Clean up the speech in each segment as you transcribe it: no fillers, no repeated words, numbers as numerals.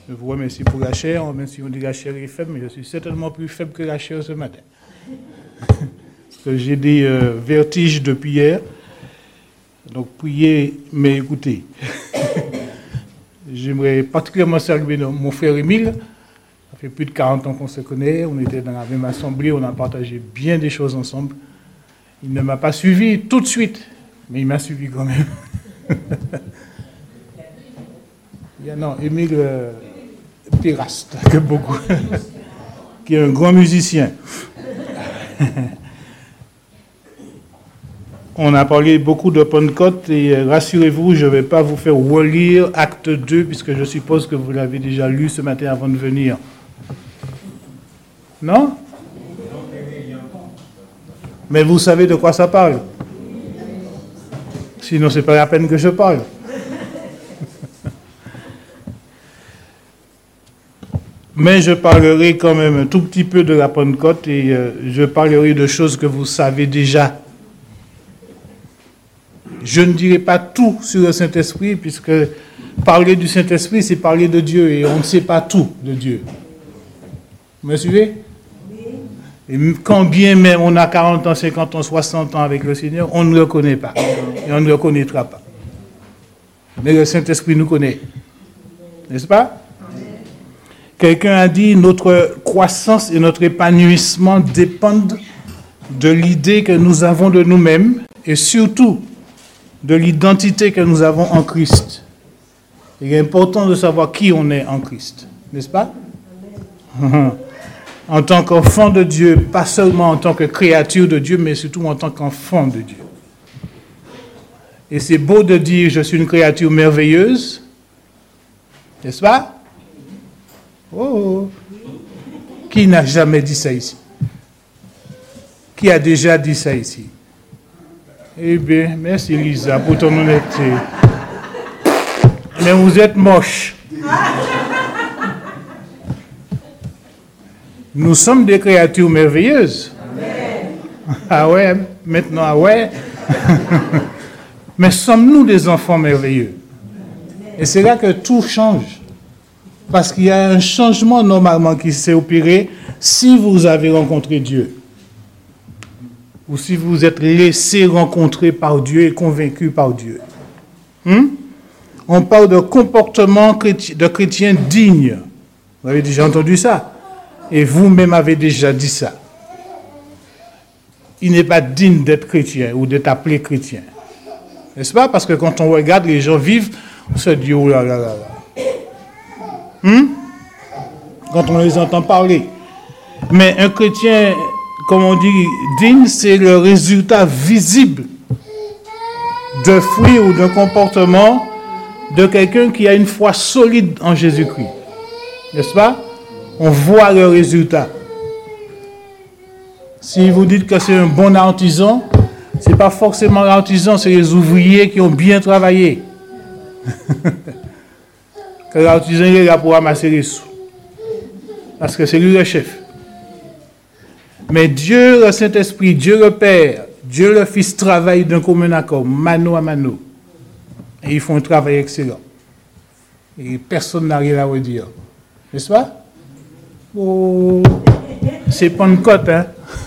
Je vous remercie pour la chair, même si on dit que la chair est faible, mais je suis certainement plus faible que la chair ce matin. Parce que j'ai des vertiges depuis hier. Donc priez, mais écoutez. J'aimerais particulièrement saluer mon frère Émile. Ça fait plus de 40 ans qu'on se connaît. On était dans la même assemblée, on a partagé bien des choses ensemble. Il ne m'a pas suivi tout de suite, mais il m'a suivi quand même. Non, Émile Péraste, que beaucoup, qui est un grand musicien. On a parlé beaucoup de Pentecôte et rassurez-vous, je ne vais pas vous faire relire Acte 2 puisque je suppose que vous l'avez déjà lu ce matin avant de venir. Non? Mais vous savez de quoi ça parle? Sinon, ce n'est pas la peine que je parle. Mais je parlerai quand même un tout petit peu de la Pentecôte et je parlerai de choses que vous savez déjà. Je ne dirai pas tout sur le Saint-Esprit, puisque parler du Saint-Esprit, c'est parler de Dieu, et on ne sait pas tout de Dieu. Vous me suivez? Et quand bien même on a 40 ans, 50 ans, 60 ans avec le Seigneur, on ne le connaît pas, et on ne le connaîtra pas. Mais le Saint-Esprit nous connaît. N'est-ce pas? Quelqu'un a dit, notre croissance et notre épanouissement dépendent de l'idée que nous avons de nous-mêmes, et surtout, de l'identité que nous avons en Christ. Il est important de savoir qui on est en Christ, n'est-ce pas? En tant qu'enfant de Dieu, pas seulement en tant que créature de Dieu, mais surtout en tant qu'enfant de Dieu. Et c'est beau de dire je suis une créature merveilleuse, n'est-ce pas? Oh! Qui n'a jamais dit ça ici? Qui a déjà dit ça ici? Eh bien, merci Lisa pour ton honnêteté. Mais vous êtes moche. Nous sommes des créatures merveilleuses. Ah ouais, maintenant, ah ouais. Mais sommes-nous des enfants merveilleux? Et c'est là que tout change. Parce qu'il y a un changement normalement qui s'est opéré si vous avez rencontré Dieu. Ou si vous êtes laissé rencontrer par Dieu et convaincu par Dieu. On parle de comportement de chrétien digne. Vous avez déjà entendu ça? Et vous-même avez déjà dit ça. Il n'est pas digne d'être chrétien ou d'être appelé chrétien. N'est-ce pas? Parce que quand on regarde les gens vivent, on se dit, oh là là là là. Quand on les entend parler. Mais un chrétien, comme on dit, digne, c'est le résultat visible de fruits ou d'un comportement de quelqu'un qui a une foi solide en Jésus-Christ. N'est-ce pas? On voit le résultat. Si vous dites que c'est un bon artisan, ce n'est pas forcément l'artisan, c'est les ouvriers qui ont bien travaillé. Que l'artisan est là pour ramasser les sous. Parce que c'est lui le chef. Mais Dieu, le Saint-Esprit, Dieu le Père, Dieu le Fils travaillent d'un commun accord, mano à mano. Et ils font un travail excellent. Et personne n'a rien à redire. N'est-ce pas? Oh, c'est Pentecôte, hein?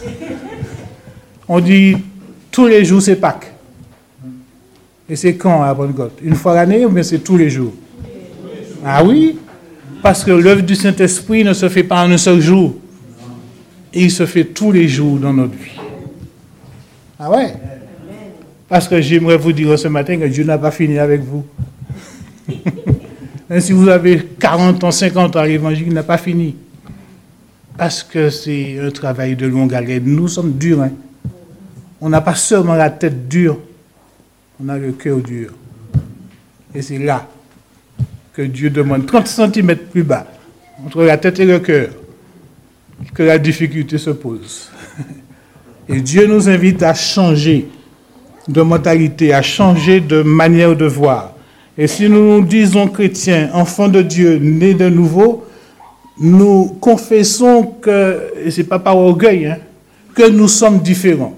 On dit tous les jours c'est Pâques. Et c'est quand à Pentecôte? Une fois l'année ou bien c'est tous les jours? Ah oui? Parce que l'œuvre du Saint-Esprit ne se fait pas en un seul jour. Et il se fait tous les jours dans notre vie. Ah ouais? Parce que j'aimerais vous dire ce matin que Dieu n'a pas fini avec vous. Même si vous avez 40 ans, 50 ans, l'évangile n'a pas fini. Parce que c'est un travail de longue haleine. Nous sommes durs. Hein? On n'a pas seulement la tête dure, on a le cœur dur. Et c'est là que Dieu demande 30 cm plus bas, entre la tête et le cœur, que la difficulté se pose. Et Dieu nous invite à changer de mentalité, à changer de manière de voir. Et si nous nous disons chrétiens, enfants de Dieu, nés de nouveau, nous confessons que, et ce n'est pas par orgueil, hein, que nous sommes différents.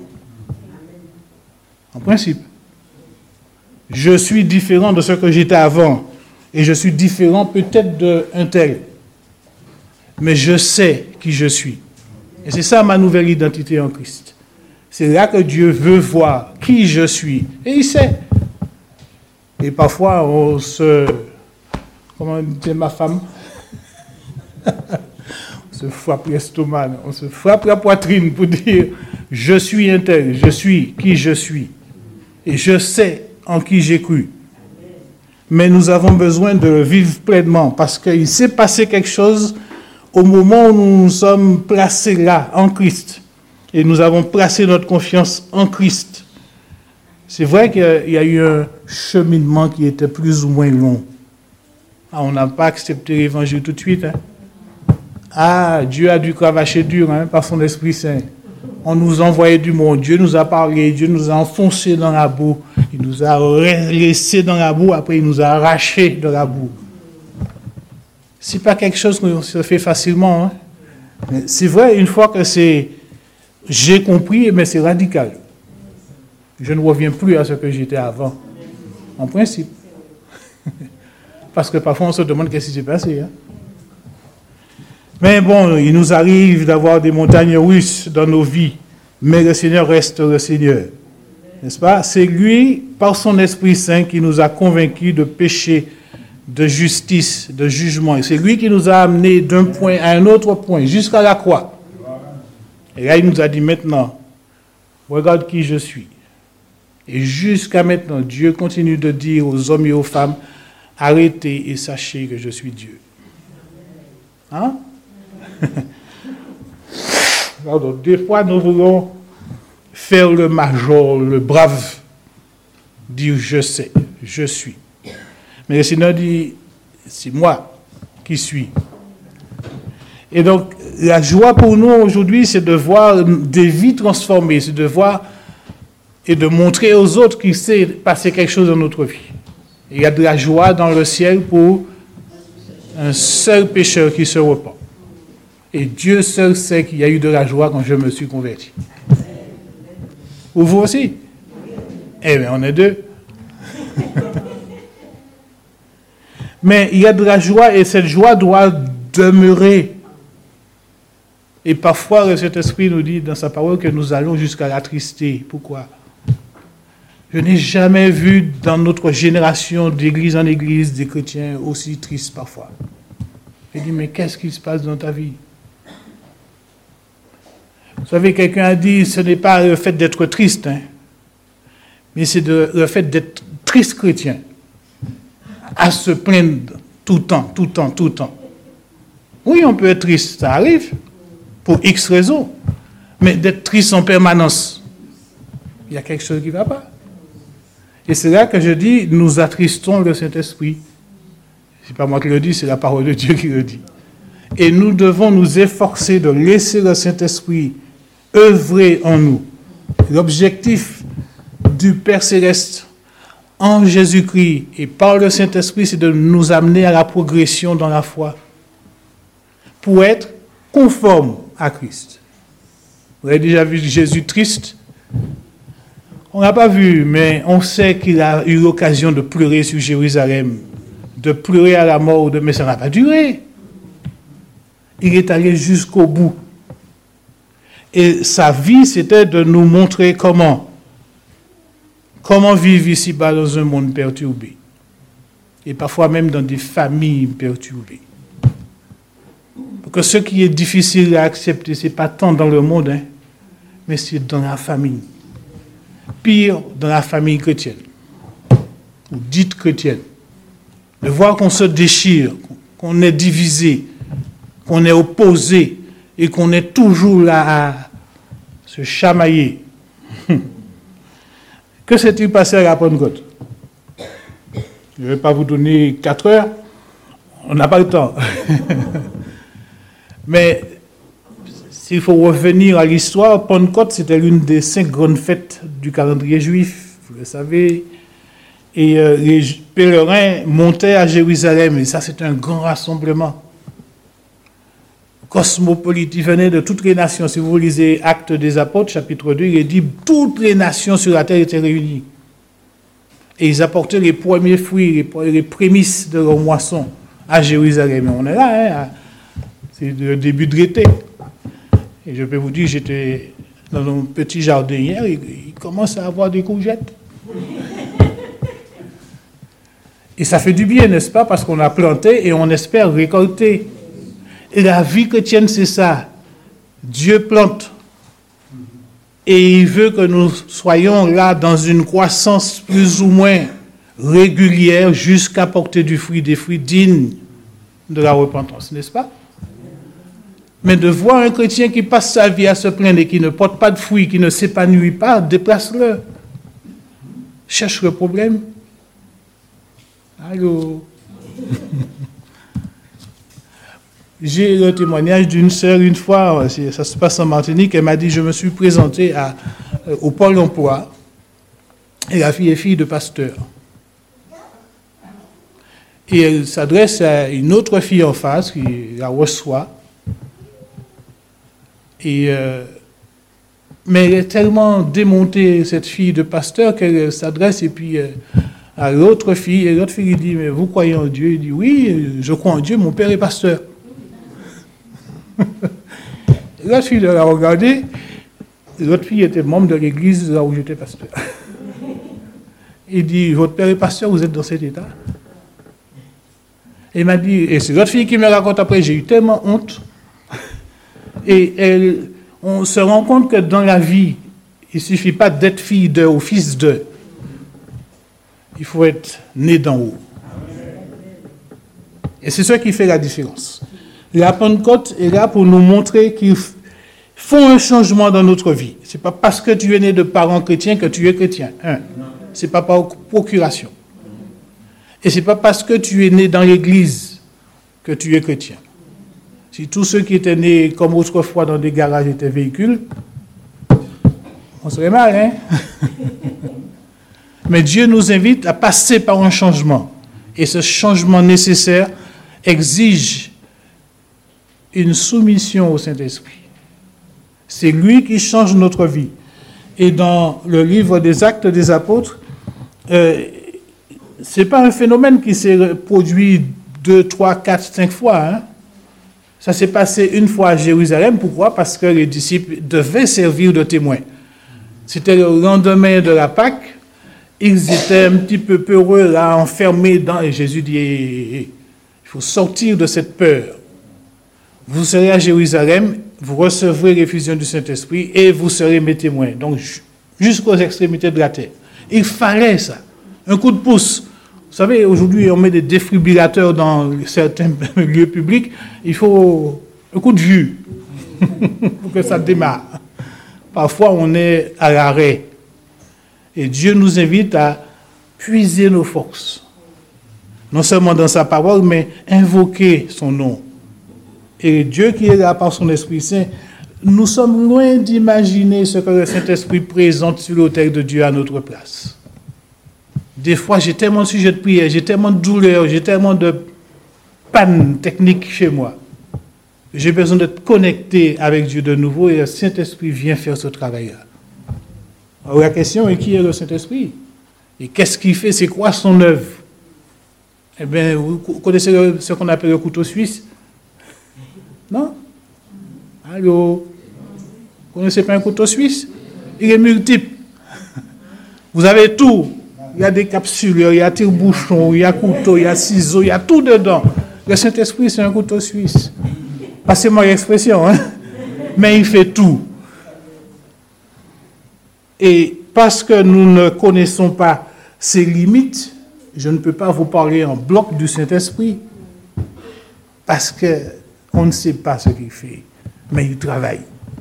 En principe. Je suis différent de ce que j'étais avant. Et je suis différent peut-être d'un tel. Mais je sais qui je suis. Et c'est ça ma nouvelle identité en Christ. C'est là que Dieu veut voir qui je suis. Et il sait. Et parfois, on se... Comment dit ma femme? On se frappe l'estomac, on se frappe la poitrine pour dire « Je suis un tel, je suis qui je suis. Et je sais en qui j'ai cru. » Mais nous avons besoin de le vivre pleinement parce qu'il s'est passé quelque chose au moment où nous nous sommes placés là, en Christ. Et nous avons placé notre confiance en Christ. C'est vrai qu'il y a eu un cheminement qui était plus ou moins long. Ah, on n'a pas accepté l'évangile tout de suite. Hein. Ah, Dieu a dû cravacher dur par son Esprit Saint. On nous a envoyé du monde. Dieu nous a parlé. Dieu nous a enfoncés dans la boue. Il nous a laissés dans la boue. Après, il nous a arrachés de la boue. Ce n'est pas quelque chose qu'on se fait facilement. Hein. C'est vrai, une fois que j'ai compris, mais c'est radical. Je ne reviens plus à ce que j'étais avant. En principe. Parce que parfois, on se demande qu'est-ce qui s'est passé. Hein. Mais bon, il nous arrive d'avoir des montagnes russes dans nos vies. Mais le Seigneur reste le Seigneur. N'est-ce pas? C'est lui, par son Esprit Saint, qui nous a convaincus de péché, de justice, de jugement. Et c'est lui qui nous a amenés d'un point à un autre point, jusqu'à la croix. Et là, il nous a dit maintenant, regarde qui je suis. Et jusqu'à maintenant, Dieu continue de dire aux hommes et aux femmes, arrêtez et sachez que je suis Dieu. Hein? Alors, des fois, nous voulons faire le major, le brave, dire je sais, je suis. Mais le Seigneur dit, c'est moi qui suis. Et donc, la joie pour nous aujourd'hui, c'est de voir des vies transformées, c'est de voir et de montrer aux autres qu'il s'est passé quelque chose dans notre vie. Il y a de la joie dans le ciel pour un seul pécheur qui se repent. Et Dieu seul sait qu'il y a eu de la joie quand je me suis converti. Ou vous aussi? Eh bien, on est deux. Mais il y a de la joie et cette joie doit demeurer. Et parfois, le Saint-Esprit nous dit dans sa parole que nous allons jusqu'à l'attrister. Pourquoi? Je n'ai jamais vu dans notre génération d'église en église des chrétiens aussi tristes parfois. Je dis, mais qu'est-ce qui se passe dans ta vie? Vous savez, quelqu'un a dit, ce n'est pas le fait d'être triste, hein, mais c'est le fait d'être triste chrétien, à se plaindre tout le temps, tout le temps, tout le temps. Oui, on peut être triste, ça arrive, pour X raisons, mais d'être triste en permanence, il y a quelque chose qui ne va pas. Et c'est là que je dis, nous attristons le Saint-Esprit. Ce n'est pas moi qui le dis, c'est la parole de Dieu qui le dit. Et nous devons nous efforcer de laisser le Saint-Esprit œuvrer en nous. L'objectif du Père Céleste en Jésus-Christ et par le Saint-Esprit, c'est de nous amener à la progression dans la foi pour être conforme à Christ. Vous avez déjà vu Jésus triste? On n'a pas vu, mais on sait qu'il a eu l'occasion de pleurer sur Jérusalem, de pleurer à la mort, mais ça n'a pas duré. Il est allé jusqu'au bout. Et sa vie, c'était de nous montrer comment vivre ici-bas dans un monde perturbé. Et parfois même dans des familles perturbées. Parce que ce qui est difficile à accepter, ce n'est pas tant dans le monde, hein, mais c'est dans la famille. Pire, dans la famille chrétienne, ou dite chrétienne. De voir qu'on se déchire, qu'on est divisé, qu'on est opposé, et qu'on est toujours là à se chamailler. Que s'est-il passé à la Pentecôte? Je ne vais pas vous donner 4 heures, on n'a pas le temps. Mais s'il faut revenir à l'histoire, Pentecôte, c'était l'une des 5 grandes fêtes du calendrier juif, vous le savez. Et les pèlerins montaient à Jérusalem, et ça, c'est un grand rassemblement. Cosmopolite, il venait de toutes les nations. Si vous lisez Actes des Apôtres, chapitre 2, il est dit toutes les nations sur la terre étaient réunies. Et ils apportaient les premiers fruits, les prémices de leur moisson à Jérusalem. On est là, hein, c'est le début de l'été. Et je peux vous dire, j'étais dans un petit jardin hier, il commence à avoir des courgettes. Et ça fait du bien, n'est-ce pas? Parce qu'on a planté et on espère récolter. Et la vie chrétienne, c'est ça. Dieu plante. Et il veut que nous soyons là dans une croissance plus ou moins régulière jusqu'à porter du fruit, des fruits dignes de la repentance, n'est-ce pas? Mais de voir un chrétien qui passe sa vie à se plaindre et qui ne porte pas de fruits, qui ne s'épanouit pas, déplace-le. Cherche le problème. Allô? J'ai le témoignage d'une sœur une fois, ça se passe en Martinique, elle m'a dit, je me suis présentée au Pôle emploi et la fille est fille de pasteur. Et elle s'adresse à une autre fille en face qui la reçoit. Mais elle est tellement démontée, cette fille de pasteur, qu'elle s'adresse et puis à l'autre fille, et l'autre fille lui dit, mais vous croyez en Dieu? Il dit, oui, je crois en Dieu, mon père est pasteur. L'autre fille l'a regardé, l'autre fille était membre de l'église là où j'étais pasteur. Il dit, votre père est pasteur, vous êtes dans cet état? Il m'a dit, et c'est l'autre fille qui me raconte après, j'ai eu tellement honte. Et on se rend compte que dans la vie, il ne suffit pas d'être fille d'eux ou fils d'eux. Il faut être né d'en haut. Et c'est ce qui fait la différence. La Pentecôte est là pour nous montrer qu'il faut un changement dans notre vie. Ce n'est pas parce que tu es né de parents chrétiens que tu es chrétien. Ce n'est pas par procuration. Et ce n'est pas parce que tu es né dans l'église que tu es chrétien. Si tous ceux qui étaient nés comme autrefois dans des garages étaient véhicules, on serait mal, hein? Mais Dieu nous invite à passer par un changement. Et ce changement nécessaire exige une soumission au Saint-Esprit. C'est lui qui change notre vie. Et dans le livre des Actes des Apôtres, ce n'est pas un phénomène qui s'est produit 2, 3, 4, 5 fois. Hein? Ça s'est passé une fois à Jérusalem. Pourquoi? Parce que les disciples devaient servir de témoins. C'était le lendemain de la Pâque. Ils étaient un petit peu peureux, là, enfermés dans... Et Jésus dit, il faut sortir de cette peur. Vous serez à Jérusalem, vous recevrez l'effusion du Saint-Esprit et vous serez mes témoins. Donc, jusqu'aux extrémités de la terre. Il fallait ça. Un coup de pouce. Vous savez, aujourd'hui, on met des défibrillateurs dans certains lieux publics. Il faut un coup de jus pour que ça démarre. Parfois, on est à l'arrêt. Et Dieu nous invite à puiser nos forces. Non seulement dans sa parole, mais invoquer son nom. Et Dieu qui est là par son Esprit Saint, nous sommes loin d'imaginer ce que le Saint-Esprit présente sur l'autel de Dieu à notre place. Des fois, j'ai tellement de sujets de prière, j'ai tellement de douleurs, j'ai tellement de panne technique chez moi. J'ai besoin d'être connecté avec Dieu de nouveau et le Saint-Esprit vient faire ce travail-là. Alors la question est, qui est le Saint-Esprit? Et qu'est-ce qu'il fait? C'est quoi son œuvre? Eh bien, vous connaissez ce qu'on appelle le couteau suisse? Non? Allô? Vous ne connaissez pas un couteau suisse? Il est multiple. Vous avez tout. Il y a des capsules, il y a tire-bouchon, il y a couteau, il y a ciseaux, il y a tout dedans. Le Saint-Esprit, c'est un couteau suisse. Passez-moi l'expression, hein? Mais il fait tout. Et parce que nous ne connaissons pas ses limites, je ne peux pas vous parler en bloc du Saint-Esprit. Parce qu'on ne sait pas ce qu'il fait, mais il travaille.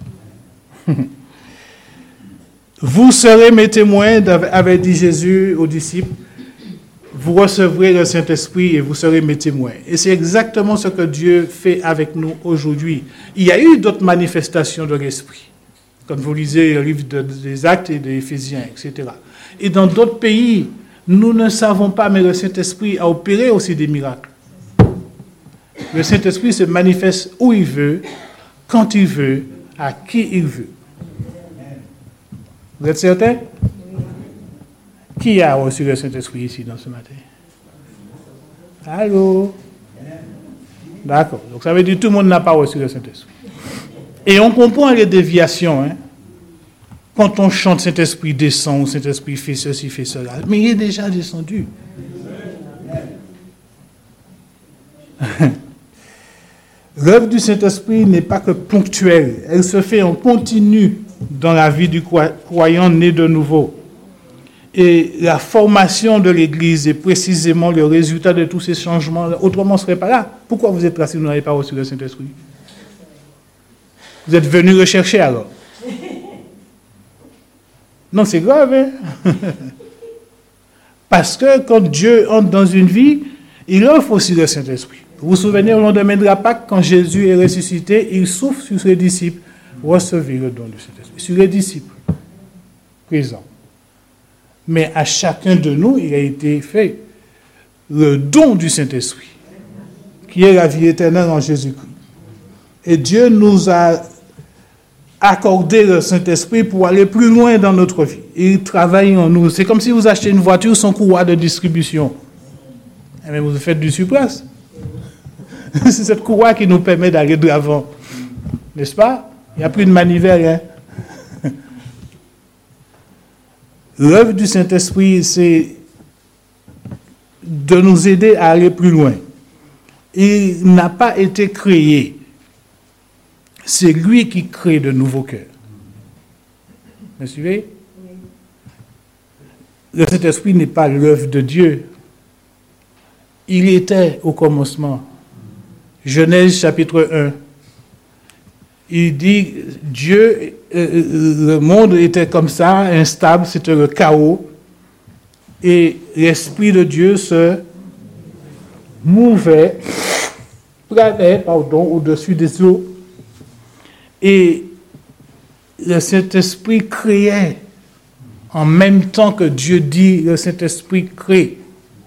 Vous serez mes témoins, avait dit Jésus aux disciples. Vous recevrez le Saint-Esprit et vous serez mes témoins. Et c'est exactement ce que Dieu fait avec nous aujourd'hui. Il y a eu d'autres manifestations de l'Esprit. Quand vous lisez le livre des Actes et des Éphésiens, etc. Et dans d'autres pays, nous ne savons pas, mais le Saint-Esprit a opéré aussi des miracles. Le Saint-Esprit se manifeste où il veut, quand il veut, à qui il veut. Vous êtes certain? Qui a reçu le Saint-Esprit ici dans ce matin? Allô? D'accord. Donc ça veut dire que tout le monde n'a pas reçu le Saint-Esprit. Et on comprend les déviations. Hein? Quand on chante Saint-Esprit descend, ou Saint-Esprit fait ceci, fait cela. Mais il est déjà descendu. L'œuvre du Saint-Esprit n'est pas que ponctuelle. Elle se fait en continu dans la vie du croyant né de nouveau. Et la formation de l'Église est précisément le résultat de tous ces changements. Autrement, on ne serait pas là. Pourquoi vous êtes là si vous n'avez pas reçu le Saint-Esprit? Vous êtes venu rechercher alors? Non, c'est grave, hein? Parce que quand Dieu entre dans une vie, il offre aussi le Saint-Esprit. Vous vous souvenez, au lendemain de la Pâque, quand Jésus est ressuscité, il souffle sur ses disciples. Recevez le don du Saint-Esprit. Sur les disciples présents. Mais à chacun de nous, il a été fait le don du Saint-Esprit, qui est la vie éternelle en Jésus-Christ. Et Dieu nous a accordé le Saint-Esprit pour aller plus loin dans notre vie. Il travaille en nous. C'est comme si vous achetez une voiture sans courroie de distribution. Mais vous faites du surplace. C'est cette courroie qui nous permet d'aller de l'avant. N'est-ce pas? Il n'y a plus de manivelle. Hein? L'œuvre du Saint-Esprit, c'est de nous aider à aller plus loin. Il n'a pas été créé. C'est lui qui crée de nouveaux cœurs. Vous suivez? Le Saint-Esprit n'est pas l'œuvre de Dieu. Il était au commencement. Genèse chapitre 1. Il dit, Dieu, le monde était comme ça, instable, c'était le chaos. Et l'Esprit de Dieu se mouvait, planait, au-dessus des eaux. Et le Saint-Esprit créait. En même temps que Dieu dit, le Saint-Esprit crée.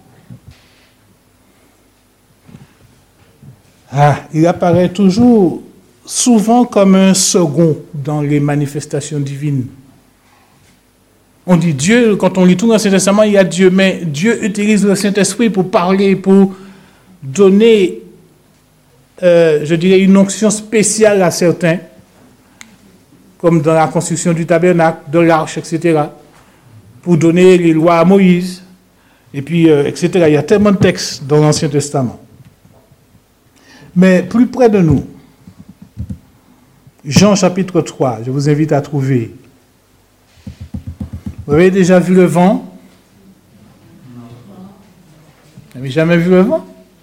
Il apparaît toujours, souvent comme un second dans les manifestations divines. On dit Dieu, quand on lit tout dans le Saint-Testament, il y a Dieu, mais Dieu utilise le Saint-Esprit pour parler, pour donner, je dirais, une onction spéciale à certains, comme dans la construction du tabernacle, de l'arche, etc., pour donner les lois à Moïse, et puis, etc. Il y a tellement de textes dans l'Ancien Testament. Mais plus près de nous, Jean chapitre 3, je vous invite à trouver. Vous avez déjà vu le vent? Vous n'avez jamais vu le vent?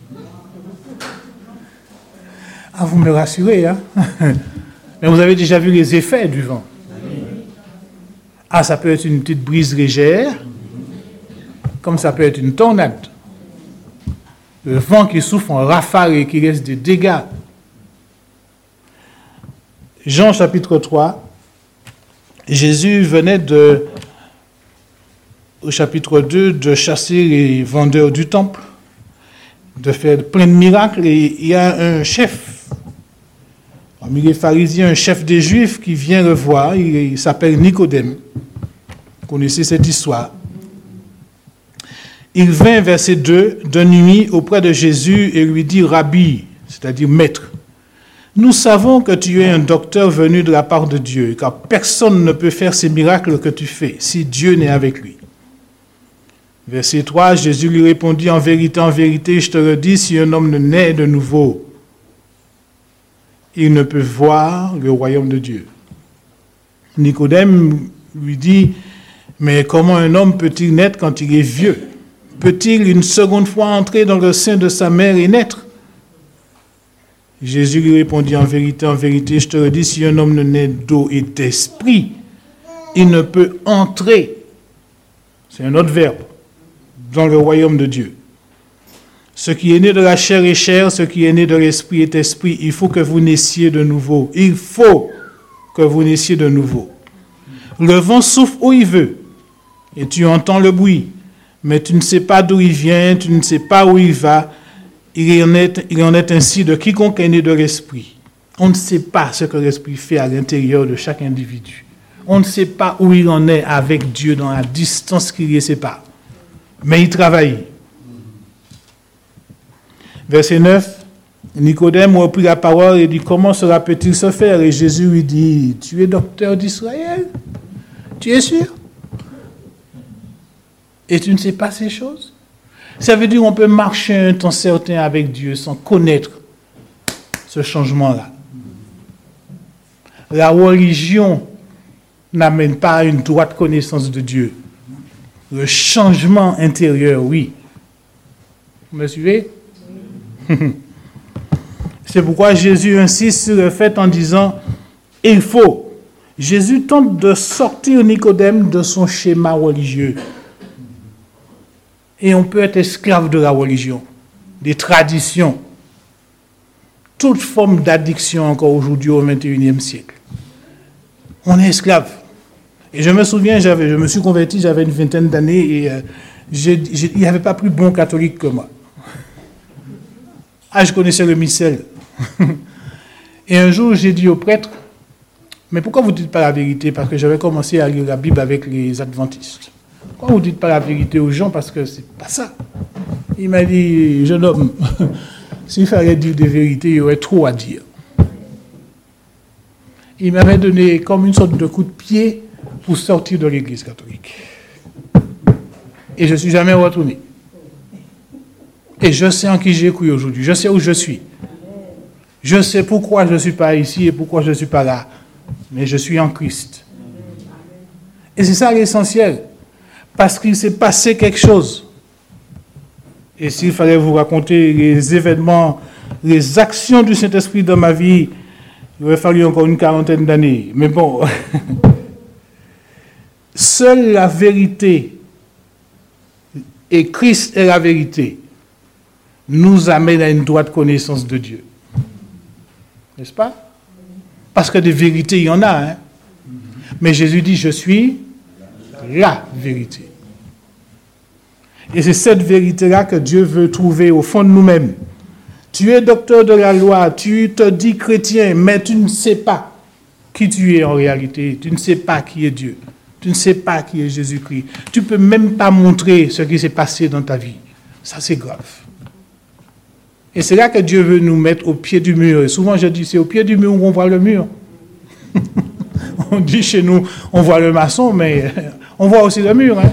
Ah, vous me rassurez, hein? Mais vous avez déjà vu les effets du vent? Ah, ça peut être une petite brise légère, comme ça peut être une tornade. Le vent qui souffle en rafale et qui laisse des dégâts. Jean chapitre 3, Jésus venait au chapitre 2, de chasser les vendeurs du temple, de faire plein de miracles, et il y a un chef, parmi les pharisiens, un chef des Juifs qui vient le voir, il s'appelle Nicodème. Vous connaissez cette histoire. Il vint, verset 2, de nuit auprès de Jésus et lui dit, Rabbi, c'est-à-dire maître, nous savons que tu es un docteur venu de la part de Dieu, car personne ne peut faire ces miracles que tu fais, si Dieu n'est avec lui. Verset 3, Jésus lui répondit, en vérité, je te le dis, si un homme ne naît de nouveau, il ne peut voir le royaume de Dieu. Nicodème lui dit, mais comment un homme peut-il naître quand il est vieux? Peut-il une seconde fois entrer dans le sein de sa mère et naître? Jésus lui répondit, en vérité, je te le dis, si un homme ne naît d'eau et d'esprit, il ne peut entrer, c'est un autre verbe, dans le royaume de Dieu. Ce qui est né de la chair est chair, ce qui est né de l'esprit est esprit. Il faut que vous naissiez de nouveau. Il faut que vous naissiez de nouveau. Le vent souffle où il veut, et tu entends le bruit, mais tu ne sais pas d'où il vient, tu ne sais pas où il va. Il en est ainsi de quiconque est né de l'esprit. On ne sait pas ce que l'esprit fait à l'intérieur de chaque individu. On ne sait pas où il en est avec Dieu dans la distance qui les sépare. mais il travaille. Verset 9, Nicodème reprit la parole et dit, comment cela peut-il se faire? Et Jésus lui dit, tu es docteur d'Israël? Tu es sûr? Et tu ne sais pas ces choses? Ça veut dire qu'on peut marcher un temps certain avec Dieu sans connaître ce changement-là. La religion n'amène pas à une droite connaissance de Dieu. Le changement intérieur, oui. Vous me suivez? C'est pourquoi Jésus insiste sur le fait en disant, il faut. Jésus tente de sortir Nicodème de son schéma religieux. Et on peut être esclave de la religion, des traditions, toute forme d'addiction encore aujourd'hui au XXIe siècle. On est esclave. Et je me souviens, je me suis converti, j'avais une vingtaine d'années et il n'y avait pas plus bon catholique que moi. Ah, je connaissais le missel. Et un jour, j'ai dit au prêtre, mais pourquoi vous ne dites pas la vérité? Parce que j'avais commencé à lire la Bible avec les adventistes. Pourquoi vous ne dites pas la vérité aux gens? Parce que c'est pas ça. Il m'a dit, jeune homme, s'il fallait dire des vérités, il y aurait trop à dire. Il m'avait donné comme une sorte de coup de pied pour sortir de l'église catholique. Et je ne suis jamais retourné. Et je sais en qui j'ai cru aujourd'hui. Je sais où je suis. Je sais pourquoi je ne suis pas ici et pourquoi je ne suis pas là. Mais je suis en Christ. Et c'est ça l'essentiel. Parce qu'il s'est passé quelque chose. Et s'il fallait vous raconter les événements, les actions du Saint-Esprit dans ma vie, il aurait fallu encore une quarantaine d'années. Mais bon, seule la vérité, et Christ est la vérité, nous amène à une droite connaissance de Dieu. N'est-ce pas? Parce que des vérités, il y en a. Hein? Mais Jésus dit, je suis la vérité. Et c'est cette vérité-là que Dieu veut trouver au fond de nous-mêmes. Tu es docteur de la loi, tu te dis chrétien, mais tu ne sais pas qui tu es en réalité. Tu ne sais pas qui est Dieu. Tu ne sais pas qui est Jésus-Christ. Tu ne peux même pas montrer ce qui s'est passé dans ta vie. Ça, c'est grave. Et c'est là que Dieu veut nous mettre au pied du mur. Et souvent, je dis, c'est au pied du mur où on voit le mur. On dit chez nous, on voit le maçon, mais on voit aussi le mur. Hein?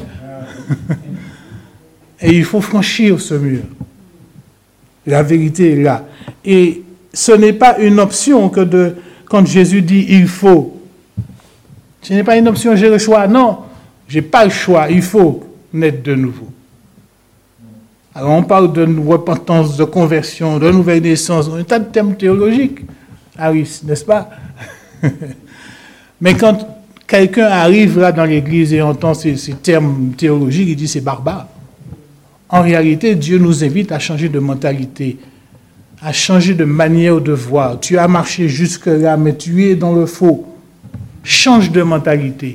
Et il faut franchir ce mur. La vérité est là. Et ce n'est pas une option que quand Jésus dit « il faut ». Ce n'est pas une option, j'ai le choix. Non, je n'ai pas le choix. Il faut naître de nouveau. Alors on parle de repentance, de conversion, de nouvelle naissance, un tas de thèmes théologiques. Ah oui, n'est-ce pas? Mais quand quelqu'un arrive là dans l'église et entend ces termes théologiques, il dit c'est barbare. En réalité, Dieu nous invite à changer de mentalité, à changer de manière de voir. Tu as marché jusque-là, mais tu es dans le faux. Change de mentalité.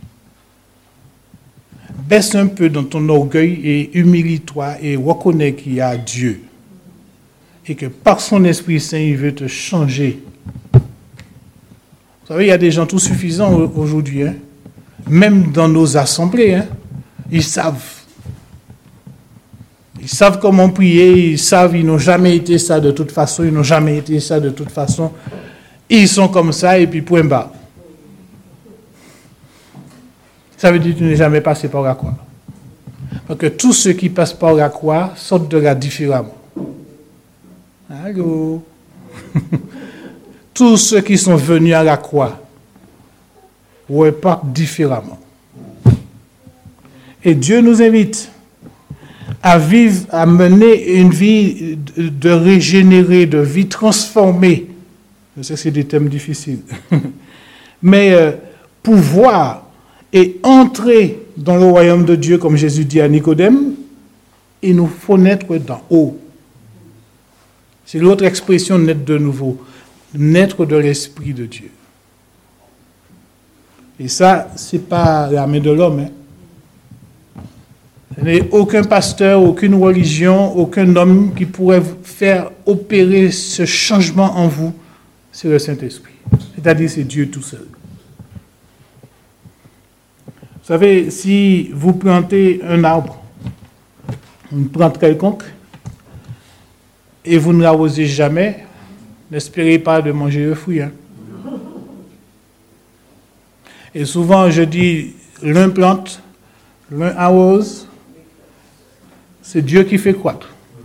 Baisse un peu dans ton orgueil et humilie-toi et reconnais qu'il y a Dieu. Et que par son Esprit Saint, il veut te changer. Vous savez, il y a des gens tout suffisants aujourd'hui, hein? Même dans nos assemblées, hein? Ils savent comment prier, ils n'ont jamais été ça de toute façon, ils n'ont jamais été ça de toute façon. Ils sont comme ça et puis point barre. Ça veut dire que tu n'es jamais passé par la croix. Parce que tous ceux qui passent par la croix sortent de là différemment. Allô? Tous ceux qui sont venus à la croix repartent différemment. Et Dieu nous invite à vivre, à mener une vie de régénérée, de vie transformée. Je sais que c'est des thèmes difficiles. Mais pouvoir et entrer dans le royaume de Dieu, comme Jésus dit à Nicodème, il nous faut naître d'en haut. C'est l'autre expression de naître de nouveau. Naître de l'Esprit de Dieu. Et ça, ce n'est pas la main de l'homme. Hein. Il n'y a aucun pasteur, aucune religion, aucun homme qui pourrait faire opérer ce changement en vous. C'est le Saint-Esprit. C'est-à-dire, c'est Dieu tout seul. Vous savez, si vous plantez un arbre une plante quelconque, et vous ne l'arrosez jamais, n'espérez pas de manger le fruit. Hein. Et souvent, je dis, l'un plante, l'un arrose, c'est Dieu qui fait croître.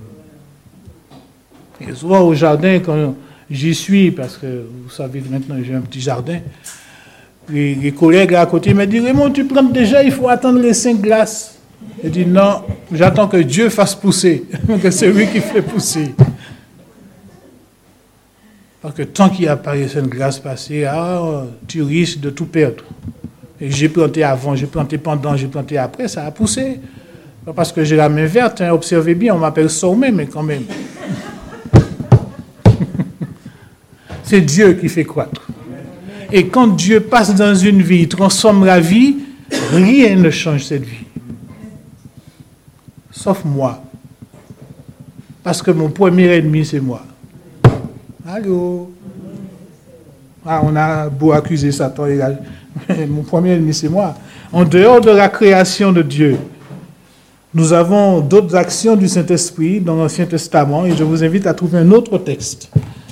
Et souvent au jardin, quand j'y suis, parce que vous savez que maintenant j'ai un petit jardin, les collègues à côté me disent, Raymond, tu plantes déjà, il faut attendre les 5 glaces. Je dis, non, j'attends que Dieu fasse pousser, que c'est lui qui fait pousser. Parce que tant qu'il n'y a pas les 5 glaces passées, tu risques de tout perdre. Et j'ai planté avant, j'ai planté pendant, j'ai planté après, ça a poussé. Pas parce que j'ai la main verte, hein, observez bien, on m'appelle Sommet, mais quand même. C'est Dieu qui fait croître. Et quand Dieu passe dans une vie, il transforme la vie, rien ne change cette vie. Sauf moi. Parce que mon premier ennemi, c'est moi. Allô? On a beau accuser Satan, mon premier ennemi, c'est moi. En dehors de la création de Dieu, nous avons d'autres actions du Saint-Esprit dans l'Ancien Testament, et je vous invite à trouver un autre texte.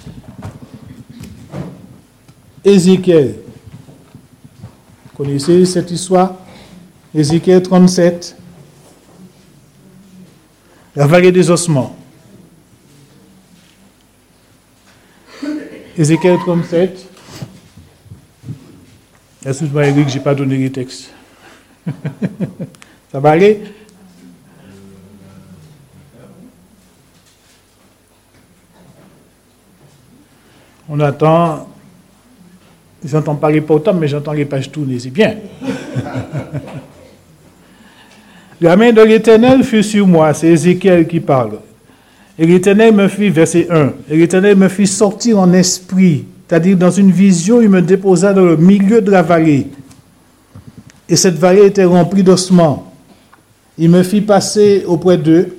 Ézéchiel. Vous connaissez cette histoire? Ézéchiel 37. La vallée des ossements. Ézéchiel 37. Excuse-moi, Eric, je n'ai pas donné les textes. Ça va aller? On attend. J'entends pas les portables, mais j'entends les pages tourner, c'est bien. La main de l'Éternel fut sur moi, c'est Ézéchiel qui parle. Et l'Éternel me fit, verset 1, et l'Éternel me fit sortir en esprit, c'est-à-dire dans une vision, il me déposa dans le milieu de la vallée. Et cette vallée était remplie d'ossements. Il me fit passer auprès d'eux,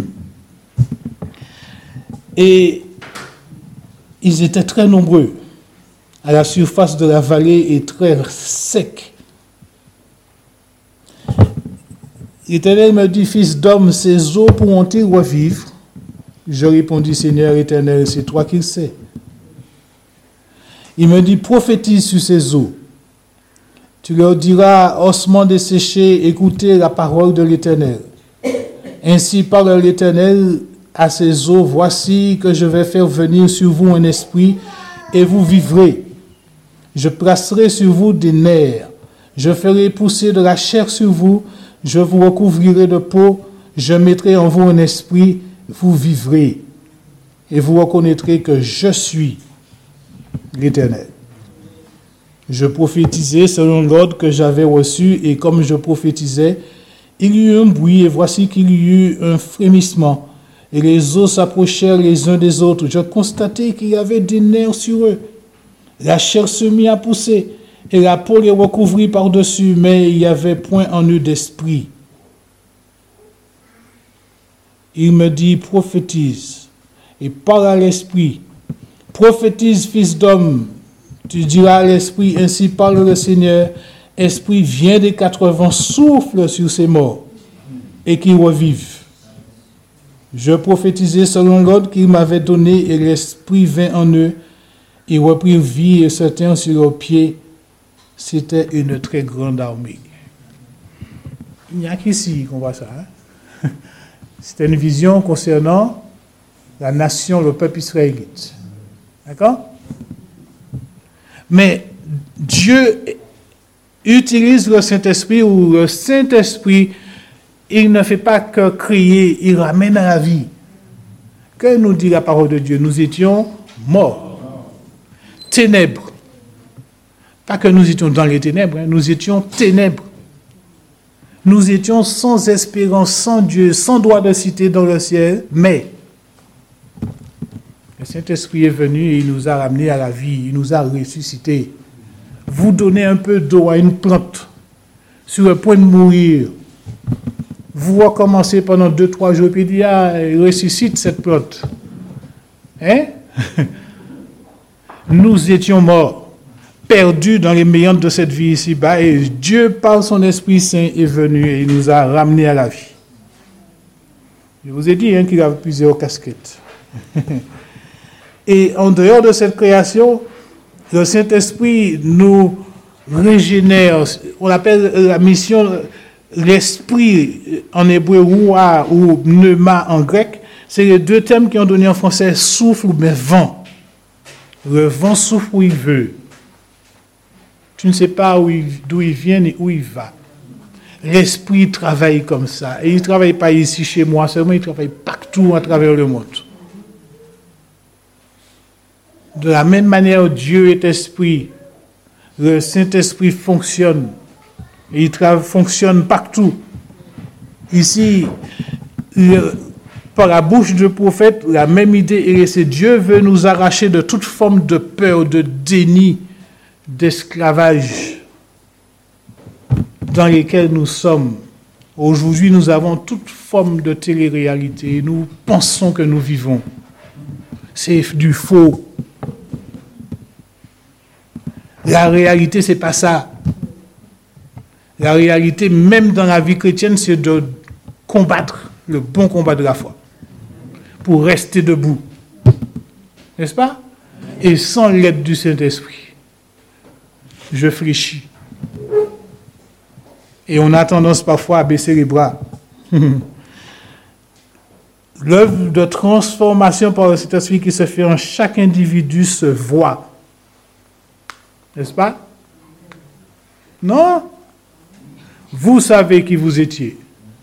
et ils étaient très nombreux à la surface de la vallée et très secs. L'Éternel me dit, fils d'homme, ces eaux pourront-ils revivre? Je répondis, Seigneur Éternel, c'est toi qui le sais. Il me dit, prophétise sur ces eaux. Tu leur diras, ossements desséchés, écoutez la parole de l'Éternel. Ainsi parle l'Éternel à ces eaux, voici que je vais faire venir sur vous un esprit et vous vivrez. Je placerai sur vous des nerfs, je ferai pousser de la chair sur vous, je vous recouvrirai de peau, je mettrai en vous un esprit, vous vivrez, et vous reconnaîtrez que je suis l'Éternel. Je prophétisais selon l'ordre que j'avais reçu, et comme je prophétisais, il y eut un bruit, et voici qu'il y eut un frémissement, et les os s'approchèrent les uns des autres. Je constatai qu'il y avait des nerfs sur eux. La chair se mit à pousser, et la peau les recouvrit par-dessus, mais il n'y avait point en eux d'esprit. Il me dit, prophétise, et parle à l'esprit. Prophétise, fils d'homme, tu diras à l'esprit, ainsi parle le Seigneur, esprit, viens des 4 vents, souffle sur ces morts, et qu'ils revivent. Je prophétisais selon l'ordre qu'il m'avait donné, et l'esprit vint en eux. Ils reprirent vie et se tinrent sur leurs pieds. C'était une très grande armée. Il n'y a qu'ici qu'on voit ça. Hein? C'était une vision concernant la nation, le peuple israélite. D'accord? Mais Dieu utilise le Saint-Esprit, ou le Saint-Esprit, il ne fait pas que créer, il ramène à la vie. Que nous dit la parole de Dieu? Nous étions morts. Ténèbres. Pas que nous étions dans les ténèbres, hein, nous étions ténèbres. Nous étions sans espérance, sans Dieu, sans droit de cité dans le ciel, mais le Saint-Esprit est venu et il nous a ramenés à la vie, il nous a ressuscités. Vous donnez un peu d'eau à une plante sur le point de mourir. Vous recommencez pendant 2-3 jours, puis il ressuscite cette plante. Hein? Nous étions morts, perdus dans les méandres de cette vie ici-bas, et Dieu, par son Esprit Saint, est venu et il nous a ramenés à la vie. Je vous ai dit qu'il a plusieurs casquettes. Et en dehors de cette création, le Saint-Esprit nous régénère. On appelle la mission l'esprit en hébreu, roua ou pneuma en grec. C'est les deux termes qui ont donné en français souffle ou bien vent. Le vent souffle où il veut. Tu ne sais pas d'où il vient ni où il va. L'esprit travaille comme ça. Et il ne travaille pas ici chez moi seulement, il travaille partout à travers le monde. De la même manière, Dieu est esprit. Le Saint-Esprit fonctionne. Et il fonctionne partout. Ici, par la bouche du prophète, la même idée est restée. Dieu veut nous arracher de toute forme de peur, de déni, d'esclavage dans lesquels nous sommes. Aujourd'hui, nous avons toute forme de télé-réalité. Nous pensons que nous vivons. C'est du faux. La réalité, c'est pas ça. La réalité, même dans la vie chrétienne, c'est de combattre le bon combat de la foi. Pour rester debout. N'est-ce pas? Et sans l'aide du Saint-Esprit, je fléchis. Et on a tendance parfois à baisser les bras. L'œuvre de transformation par le Saint-Esprit qui se fait en chaque individu se voit. N'est-ce pas? Non? Vous savez qui vous étiez.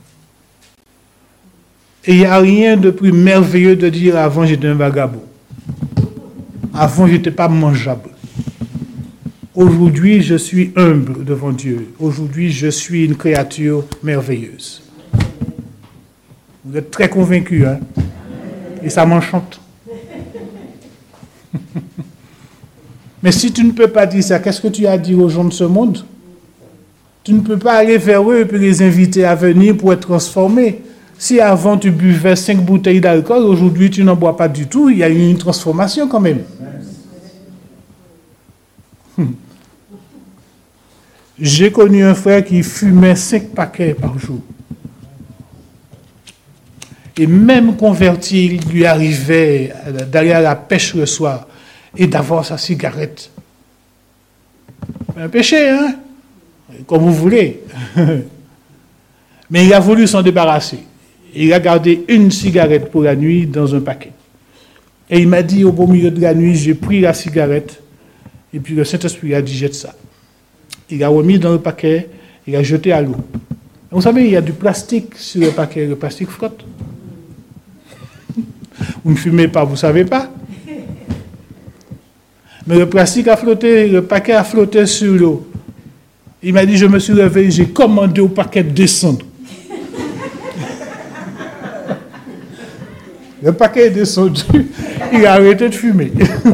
Et il n'y a rien de plus merveilleux de dire avant j'étais un vagabond. Avant j'étais pas mangeable. Aujourd'hui je suis humble devant Dieu. Aujourd'hui je suis une créature merveilleuse. Vous êtes très convaincus, hein? Et ça m'enchante. Mais si tu ne peux pas dire ça, qu'est-ce que tu as à dire aux gens de ce monde? Tu ne peux pas aller vers eux et puis les inviter à venir pour être transformés. Si avant tu buvais 5 bouteilles d'alcool, aujourd'hui tu n'en bois pas du tout, il y a eu une transformation quand même. J'ai connu un frère qui fumait 5 paquets par jour. Et même converti, il lui arrivait d'aller à la pêche le soir et d'avoir sa cigarette. Un péché, hein? Comme vous voulez. Mais il a voulu s'en débarrasser. Il a gardé une cigarette pour la nuit dans un paquet. Et il m'a dit, au beau milieu de la nuit, j'ai pris la cigarette, et puis le Saint-Esprit a dit, jette ça. Il a remis dans le paquet, il a jeté à l'eau. Vous savez, il y a du plastique sur le paquet, le plastique flotte. Vous ne fumez pas, vous ne savez pas. Mais le plastique a flotté, le paquet a flotté sur l'eau. Il m'a dit, je me suis réveillé, j'ai commandé au paquet de descendre. Le paquet est descendu, il a arrêté de fumer.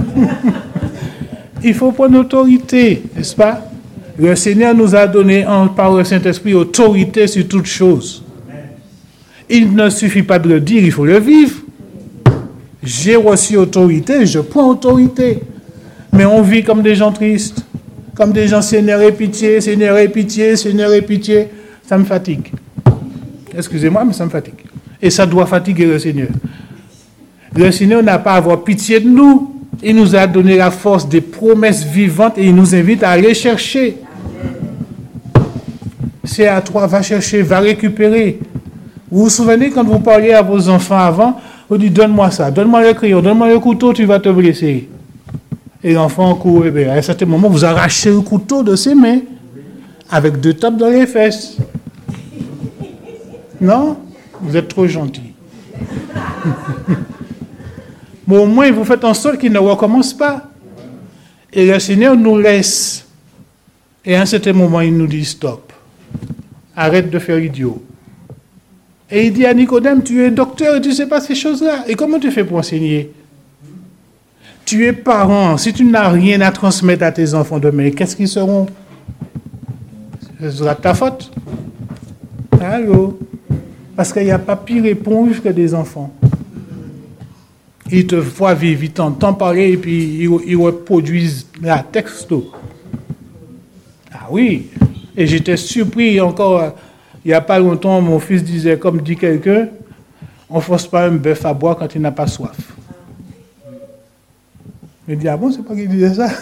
Il faut prendre autorité, n'est-ce pas? Le Seigneur nous a donné, par le Saint-Esprit, autorité sur toutes choses. Il ne suffit pas de le dire, il faut le vivre. J'ai reçu autorité, je prends autorité. Mais on vit comme des gens tristes, comme des gens Seigneur et pitié, Seigneur et pitié, Seigneur et pitié. Ça me fatigue. Excusez-moi, mais ça me fatigue. Et ça doit fatiguer le Seigneur. Le Seigneur n'a pas à avoir pitié de nous. Il nous a donné la force des promesses vivantes et il nous invite à aller chercher. C'est à toi, va chercher, va récupérer. Vous vous souvenez quand vous parliez à vos enfants avant, vous dites donne-moi ça, donne-moi le crayon, donne-moi le couteau, tu vas te blesser. Et l'enfant court, et bien, à un certain moment, vous arrachez le couteau de ses mains avec 2 tapes dans les fesses. Non? Vous êtes trop gentil. Mais au moins, vous faites en sorte qu'il ne recommence pas. Et le Seigneur nous laisse. Et à un certain moment, il nous dit stop. Arrête de faire idiot. Et il dit à Nicodème, tu es docteur et tu ne sais pas ces choses-là. Et comment tu fais pour enseigner? Tu es parent. Si tu n'as rien à transmettre à tes enfants demain, qu'est-ce qu'ils seront? Ce sera ta faute. Allô? Parce qu'il n'y a pas pire éponge que des enfants. Ils te voient vivre, ils t'entendent parler et puis ils reproduisent la texto. Ah oui. Et j'étais surpris encore, il n'y a pas longtemps, mon fils disait, comme dit quelqu'un, On ne force pas un bœuf à boire quand il n'a pas soif. Je dis, ah bon, c'est pas qu'il disait ça?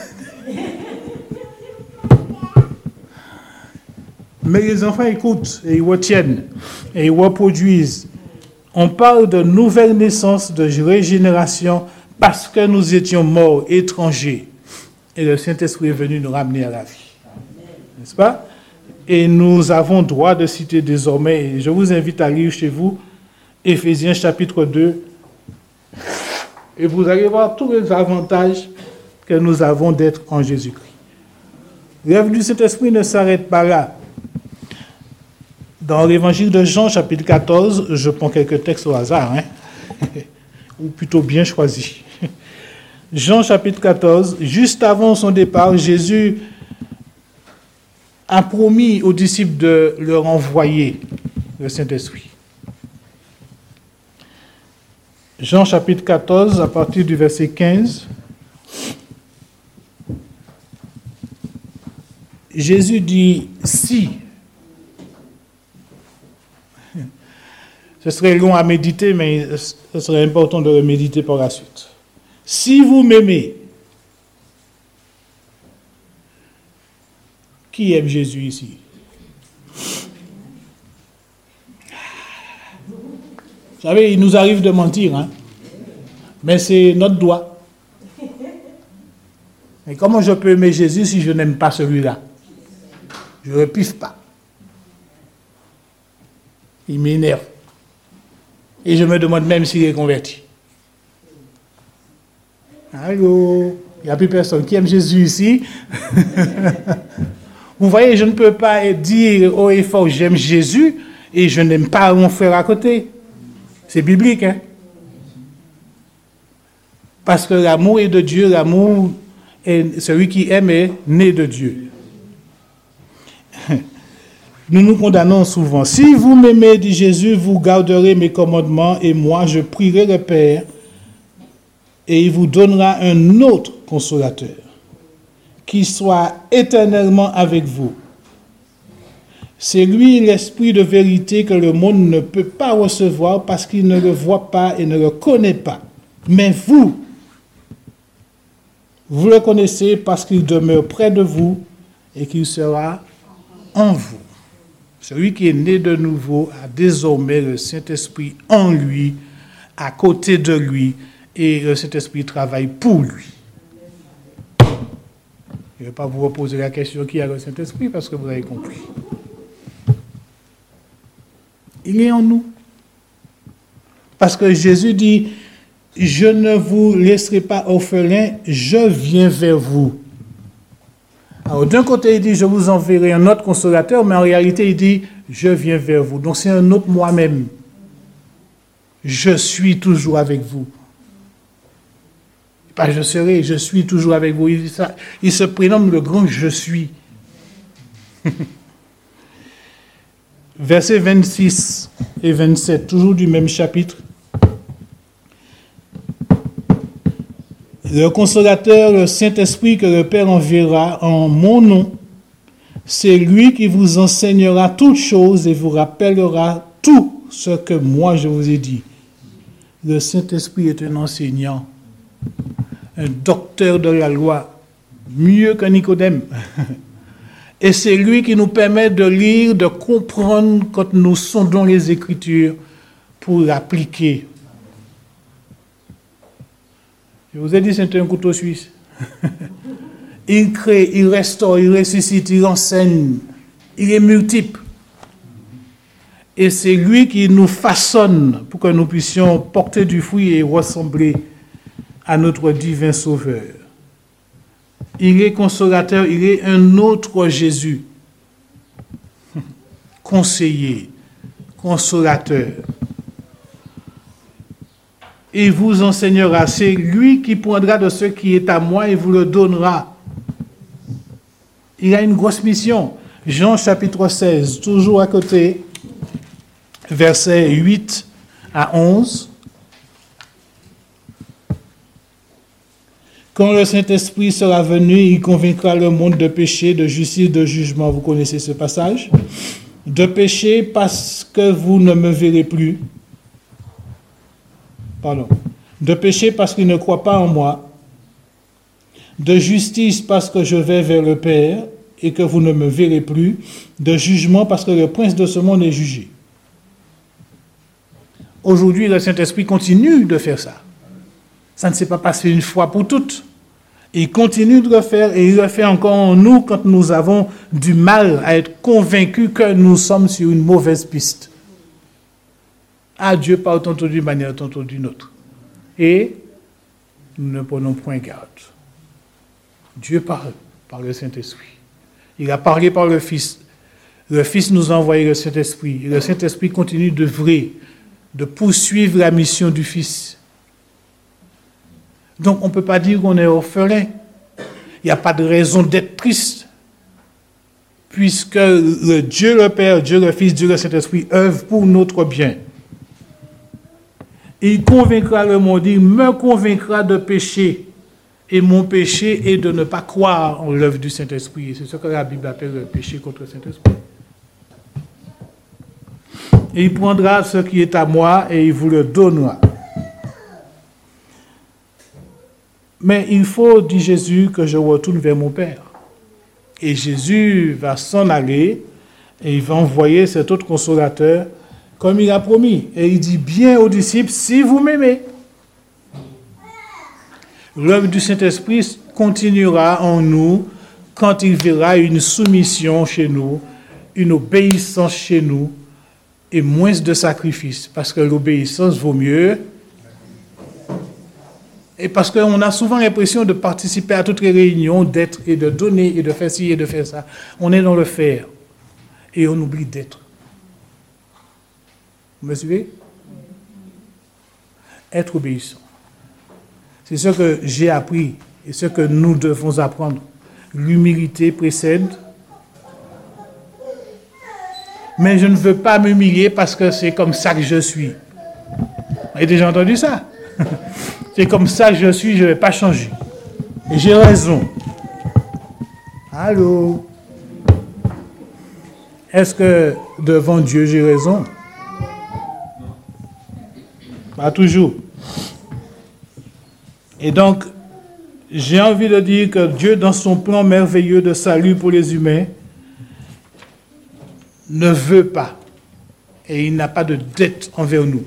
Mais les enfants écoutent et ils retiennent et ils reproduisent. On parle de nouvelle naissance, de régénération, parce que nous étions morts, étrangers. Et le Saint-Esprit est venu nous ramener à la vie. N'est-ce pas? Et nous avons droit de citer désormais, et je vous invite à lire chez vous, Éphésiens chapitre 2, et vous allez voir tous les avantages que nous avons d'être en Jésus-Christ. L'œuvre du Saint-Esprit ne s'arrête pas là. Dans l'évangile de Jean, chapitre 14, je prends quelques textes au hasard, ou plutôt bien choisis. Jean, chapitre 14, juste avant son départ, Jésus a promis aux disciples de leur envoyer le Saint-Esprit. Jean, chapitre 14, à partir du verset 15. Jésus dit « Si ». Ce serait long à méditer, mais ce serait important de le méditer par la suite. Si vous m'aimez, qui aime Jésus ici? Vous savez, il nous arrive de mentir, mais c'est notre droit. Mais comment je peux aimer Jésus si je n'aime pas celui-là? Je ne le piffe pas. Il m'énerve. Et je me demande même s'il est converti. Allô? Il n'y a plus personne qui aime Jésus ici. Vous voyez, je ne peux pas dire haut et fort, j'aime Jésus et je n'aime pas mon frère à côté. C'est biblique, Parce que l'amour est de Dieu, l'amour est celui qui aime est né de Dieu. Nous nous condamnons souvent. Si vous m'aimez, dit Jésus, vous garderez mes commandements et moi je prierai le Père et il vous donnera un autre consolateur qui soit éternellement avec vous. C'est lui l'esprit de vérité que le monde ne peut pas recevoir parce qu'il ne le voit pas et ne le connaît pas. Mais vous le connaissez parce qu'il demeure près de vous et qu'il sera en vous. Celui qui est né de nouveau a désormais le Saint-Esprit en lui, à côté de lui, et le Saint-Esprit travaille pour lui. Je ne vais pas vous reposer la question qui a le Saint-Esprit parce que vous avez compris. Il est en nous. Parce que Jésus dit, je ne vous laisserai pas orphelins, je viens vers vous. Alors d'un côté, il dit, je vous enverrai un autre consolateur, mais en réalité, il dit, je viens vers vous. Donc c'est un autre moi-même. Je suis toujours avec vous. Pas je serai, je suis toujours avec vous. Il se prénomme le grand je suis. Versets 26 et 27, toujours du même chapitre. Le consolateur, le Saint-Esprit que le Père enverra en mon nom, c'est lui qui vous enseignera toutes choses et vous rappellera tout ce que moi je vous ai dit. Le Saint-Esprit est un enseignant, un docteur de la loi, mieux que Nicodème. Et c'est lui qui nous permet de lire, de comprendre quand nous sondons les Écritures pour l'appliquer. Je vous ai dit, c'est un couteau suisse. Il crée, il restaure, il ressuscite, il enseigne. Il est multiple. Et c'est lui qui nous façonne pour que nous puissions porter du fruit et ressembler à notre divin Sauveur. Il est consolateur, il est un autre Jésus. Conseiller, consolateur. Il vous enseignera. C'est lui qui prendra de ce qui est à moi et vous le donnera. Il a une grosse mission. Jean chapitre 16, toujours à côté, versets 8 à 11. Quand le Saint-Esprit sera venu, il convaincra le monde de péché, de justice, de jugement. Vous connaissez ce passage. De péché parce que vous ne me verrez plus. De péché parce qu'il ne croit pas en moi. De justice parce que je vais vers le Père et que vous ne me verrez plus. De jugement parce que le prince de ce monde est jugé. Aujourd'hui, le Saint-Esprit continue de faire ça. Ça ne s'est pas passé une fois pour toutes. Il continue de le faire et il le fait encore en nous quand nous avons du mal à être convaincus que nous sommes sur une mauvaise piste. Ah, Dieu parle tantôt d'une manière, tantôt d'une autre. Et nous ne prenons point garde. Dieu parle par le Saint-Esprit. Il a parlé par le Fils. Le Fils nous a envoyé le Saint-Esprit. Et le Saint-Esprit continue d'œuvrer, de poursuivre la mission du Fils. Donc, on ne peut pas dire qu'on est orphelin. Il n'y a pas de raison d'être triste. Puisque le Dieu le Père, Dieu le Fils, Dieu le Saint-Esprit œuvrent pour notre bien. Il convaincra le monde, il me convaincra de péché. Et mon péché est de ne pas croire en l'œuvre du Saint-Esprit. C'est ce que la Bible appelle le péché contre le Saint-Esprit. Et il prendra ce qui est à moi et il vous le donnera. Mais il faut, dit Jésus, que je retourne vers mon Père. Et Jésus va s'en aller et il va envoyer cet autre consolateur comme il a promis. Et il dit bien aux disciples, si vous m'aimez. L'œuvre du Saint-Esprit continuera en nous quand il verra une soumission chez nous, une obéissance chez nous et moins de sacrifices. Parce que l'obéissance vaut mieux. Et parce qu'on a souvent l'impression de participer à toutes les réunions, d'être et de donner et de faire ci et de faire ça. On est dans le faire. Et on oublie d'être. Vous me suivez? Être obéissant. C'est ce que j'ai appris et ce que nous devons apprendre. L'humilité précède. Mais je ne veux pas m'humilier parce que c'est comme ça que je suis. Vous avez déjà entendu ça? C'est comme ça que je suis, je ne vais pas changer. Et j'ai raison. Allô? Est-ce que devant Dieu, j'ai raison? Pas toujours. Et donc, j'ai envie de dire que Dieu, dans son plan merveilleux de salut pour les humains, ne veut pas, et il n'a pas de dette envers nous.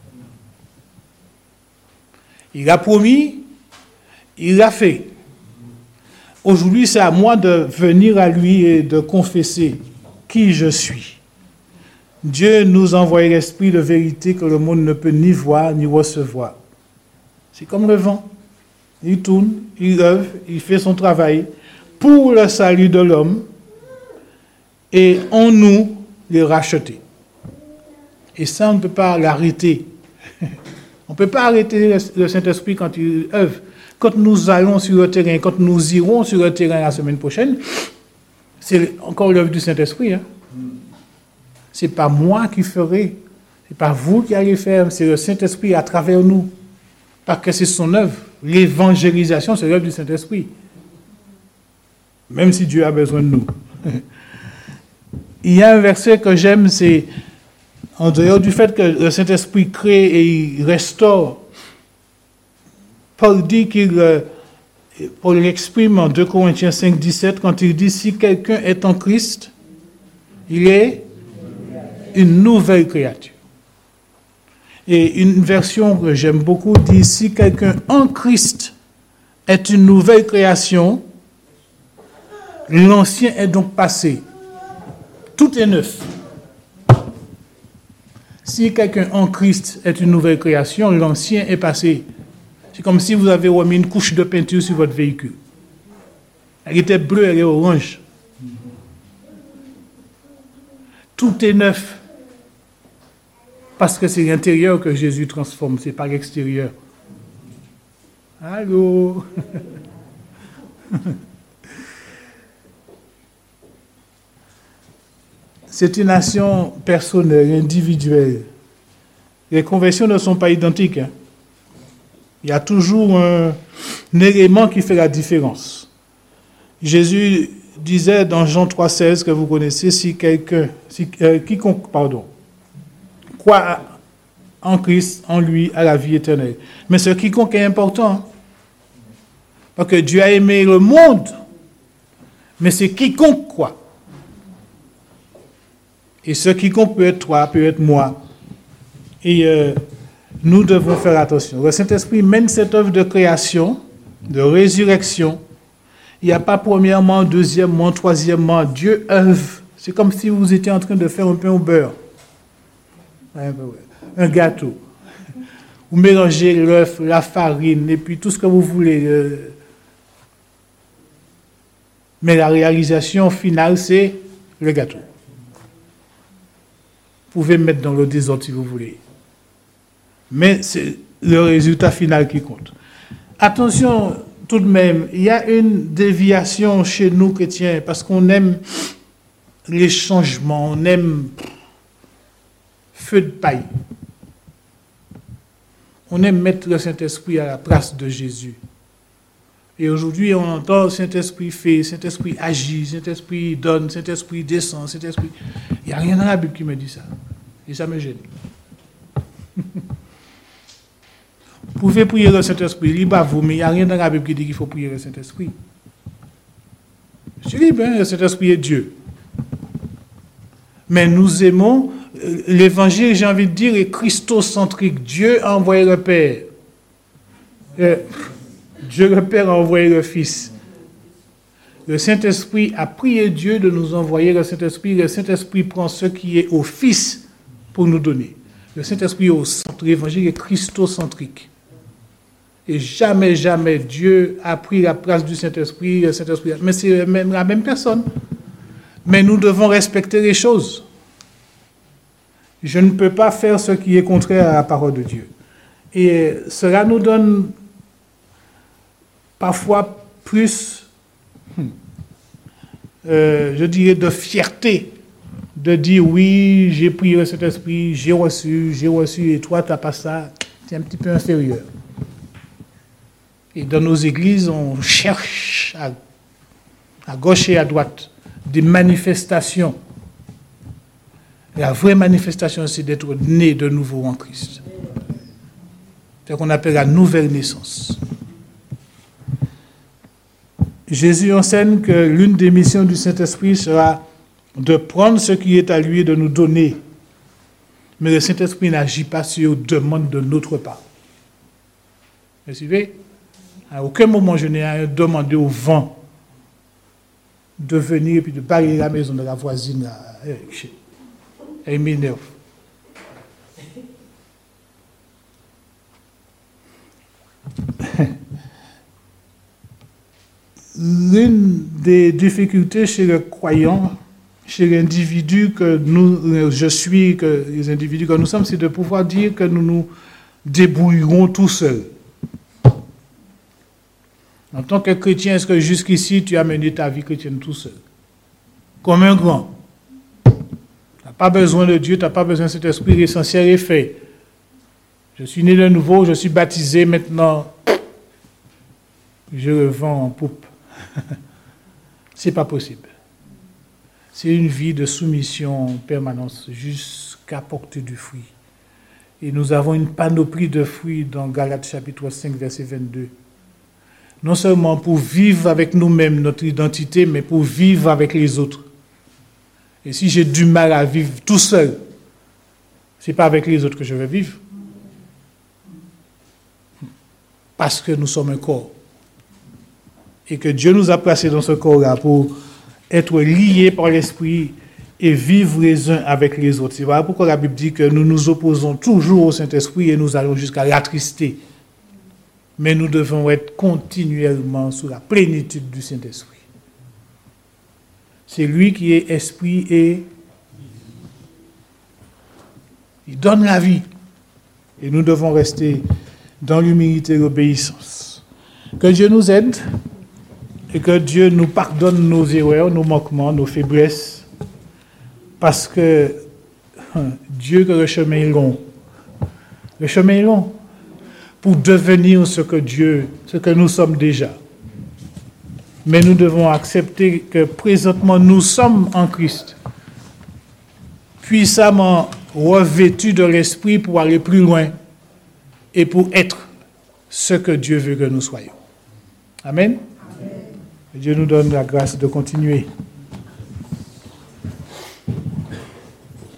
Il a promis, il l'a fait. Aujourd'hui, c'est à moi de venir à lui et de confesser qui je suis. Dieu nous a envoyé l'esprit de vérité que le monde ne peut ni voir ni recevoir. C'est comme le vent. Il tourne, il œuvre, il fait son travail pour le salut de l'homme et en nous les racheter. Et ça, on ne peut pas l'arrêter. On ne peut pas arrêter le Saint-Esprit quand il œuvre. Quand nous allons sur le terrain, quand nous irons sur le terrain la semaine prochaine, c'est encore l'œuvre du Saint-Esprit. Ce n'est pas moi qui ferai, ce n'est pas vous qui allez faire, c'est le Saint-Esprit à travers nous. Parce que c'est son œuvre. L'évangélisation, c'est l'œuvre du Saint-Esprit. Même si Dieu a besoin de nous. Il y a un verset que j'aime, c'est en dehors du fait que le Saint-Esprit crée et il restaure. Paul dit Paul l'exprime en 2 Corinthiens 5, 17, quand il dit si quelqu'un est en Christ, il est une nouvelle créature. Et une version que j'aime beaucoup dit si quelqu'un en Christ est une nouvelle création, l'ancien est donc passé. Tout est neuf. Si quelqu'un en Christ est une nouvelle création, l'ancien est passé. C'est comme si vous avez remis une couche de peinture sur votre véhicule. Elle était bleue, elle est orange. Tout est neuf. Parce que c'est l'intérieur que Jésus transforme, ce n'est pas l'extérieur. Allô? C'est une action personnelle, individuelle. Les conversions ne sont pas identiques. Il y a toujours un élément qui fait la différence. Jésus disait dans Jean 3,16 que vous connaissez, quiconque croit en Christ, en lui, à la vie éternelle. Mais ce quiconque est important. Parce que Dieu a aimé le monde, mais c'est quiconque quoi. Et ce quiconque peut être toi, peut être moi. Et nous devons faire attention. Le Saint-Esprit mène cette œuvre de création, de résurrection. Il n'y a pas premièrement, deuxièmement, troisièmement. Dieu œuvre. C'est comme si vous étiez en train de faire un pain au beurre. Un gâteau. Vous mélangez l'œuf, la farine, et puis tout ce que vous voulez. Mais la réalisation finale, c'est le gâteau. Vous pouvez mettre dans le désordre si vous voulez. Mais c'est le résultat final qui compte. Attention, tout de même, il y a une déviation chez nous chrétiens, parce qu'on aime les changements, on aime feu de paille. On aime mettre le Saint-Esprit à la place de Jésus. Et aujourd'hui, on entend Saint-Esprit fait, Saint-Esprit agit, Saint-Esprit donne, Saint-Esprit descend, Saint-Esprit... Il n'y a rien dans la Bible qui me dit ça. Et ça me gêne. Vous pouvez prier le Saint-Esprit, libre à vous, mais il n'y a rien dans la Bible qui dit qu'il faut prier le Saint-Esprit. Je suis libre, hein, le Saint-Esprit est Dieu. Mais nous aimons, l'évangile, j'ai envie de dire, est christocentrique. Dieu a envoyé le Père. Dieu le Père a envoyé le Fils. Le Saint-Esprit a prié Dieu de nous envoyer le Saint-Esprit. Le Saint-Esprit prend ce qui est au Fils pour nous donner. Le Saint-Esprit est au centre. L'évangile est christocentrique. Et jamais, jamais Dieu a pris la place du Saint-Esprit. Le Saint-Esprit, mais c'est même la même personne. Mais nous devons respecter les choses. Je ne peux pas faire ce qui est contraire à la parole de Dieu. Et cela nous donne parfois plus, je dirais, de fierté de dire oui, j'ai prié le Saint-Esprit, j'ai reçu, et toi, tu n'as pas ça, tu es un petit peu inférieur. Et dans nos églises, on cherche à gauche et à droite des manifestations. La vraie manifestation, c'est d'être né de nouveau en Christ. C'est ce qu'on appelle la nouvelle naissance. Jésus enseigne que l'une des missions du Saint-Esprit sera de prendre ce qui est à lui et de nous donner. Mais le Saint-Esprit n'agit pas sur demande de notre part. Vous suivez? À aucun moment, je n'ai demandé au vent de venir et puis de balayer la maison de la voisine. Elle m'énerve. L'une des difficultés chez le croyant, chez l'individu que les individus que nous sommes, c'est de pouvoir dire que nous nous débrouillerons tout seuls. En tant que chrétien, est-ce que jusqu'ici, tu as mené ta vie chrétienne tout seul? Comme un grand. Tu n'as pas besoin de Dieu, tu n'as pas besoin de cet esprit, l'essentiel est fait. Je suis né de nouveau, je suis baptisé, maintenant, je le vends en poupe. C'est pas possible. C'est une vie de soumission en permanence jusqu'à porter du fruit. Et nous avons une panoplie de fruits dans Galates chapitre 5, verset 22. Non seulement pour vivre avec nous-mêmes notre identité, mais pour vivre avec les autres. Et si j'ai du mal à vivre tout seul, c'est pas avec les autres que je vais vivre. Parce que nous sommes un corps. Et que Dieu nous a placés dans ce corps-là pour être liés par l'Esprit et vivre les uns avec les autres. C'est voilà pourquoi la Bible dit que nous nous opposons toujours au Saint-Esprit et nous allons jusqu'à l'attrister. Mais nous devons être continuellement sous la plénitude du Saint-Esprit. C'est lui qui est esprit et il donne la vie. Et nous devons rester dans l'humilité et l'obéissance. Que Dieu nous aide et que Dieu nous pardonne nos erreurs, nos manquements, nos faiblesses. Parce que Dieu, que le chemin est long. Le chemin est long pour devenir ce que nous sommes déjà. Mais nous devons accepter que présentement nous sommes en Christ, puissamment revêtus de l'Esprit pour aller plus loin et pour être ce que Dieu veut que nous soyons. Amen. Amen. Dieu nous donne la grâce de continuer.